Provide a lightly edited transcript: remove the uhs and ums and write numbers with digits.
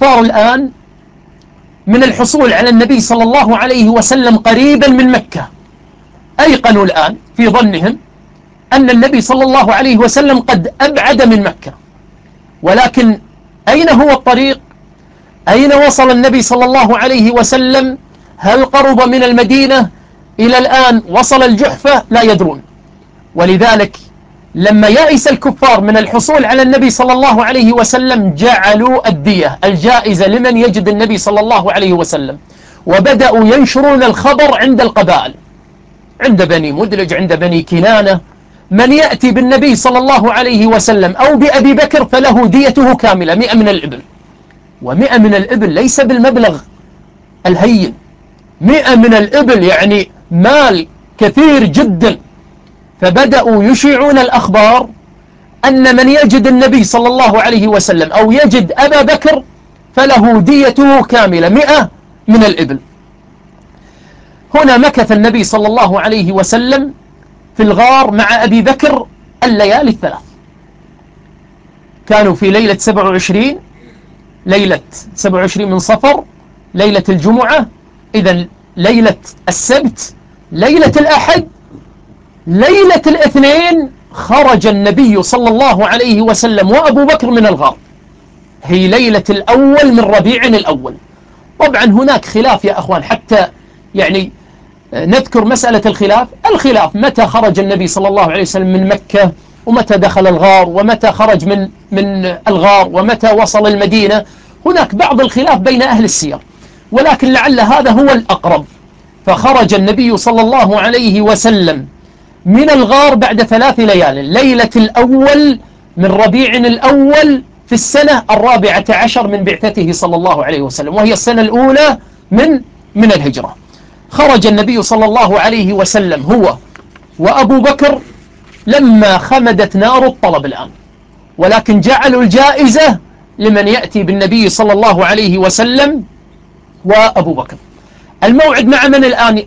الكفار الآن من الحصول على النبي صلى الله عليه وسلم قريبا من مكة، أيقنوا الآن في ظنهم أن النبي صلى الله عليه وسلم قد أبعد من مكة. ولكن أين هو الطريق؟ أين وصل النبي صلى الله عليه وسلم؟ هل قرب من المدينة؟ إلى الآن وصل الجحفة؟ لا يدرون. ولذلك لما يأس الكفار من الحصول على النبي صلى الله عليه وسلم جعلوا الدية الجائزة لمن يجد النبي صلى الله عليه وسلم، وبدأوا ينشرون الخبر عند القبائل، عند بني مدلج، عند بني كنانة، من يأتي بالنبي صلى الله عليه وسلم أو بأبي بكر فله ديته كاملة 100 من الإبل. و100 من الإبل ليس بالمبلغ الهين، 100 من الإبل يعني مال كثير جدا. فبدأوا يشيعون الأخبار أن من يجد النبي صلى الله عليه وسلم أو يجد أبا بكر فله ديته كاملة 100 من الإبل. هنا مكث النبي صلى الله عليه وسلم في الغار مع أبي بكر الليالي الثلاث. كانوا في ليلة 27، ليلة 27 من صفر، ليلة الجمعة، إذن ليلة السبت، ليلة الأحد، ليلة الاثنين خرج النبي صلى الله عليه وسلم وأبو بكر من الغار، هي ليلة الأول من ربيع الأول. طبعا هناك خلاف يا أخوان، حتى يعني نذكر مسألة الخلاف متى خرج النبي صلى الله عليه وسلم من مكة، ومتى دخل الغار، ومتى خرج من الغار، ومتى وصل المدينة. هناك بعض الخلاف بين أهل السير، ولكن لعل هذا هو الأقرب. فخرج النبي صلى الله عليه وسلم من الغار بعد 3 ليال، ليلة الأول من ربيع الأول في السنة 14 من بعثته صلى الله عليه وسلم، وهي السنة الأولى من الهجرة. خرج النبي صلى الله عليه وسلم هو وأبو بكر لما خمدت نار الطلب الآن، ولكن جعلوا الجائزة لمن يأتي بالنبي صلى الله عليه وسلم وأبو بكر. الموعد مع من الآن؟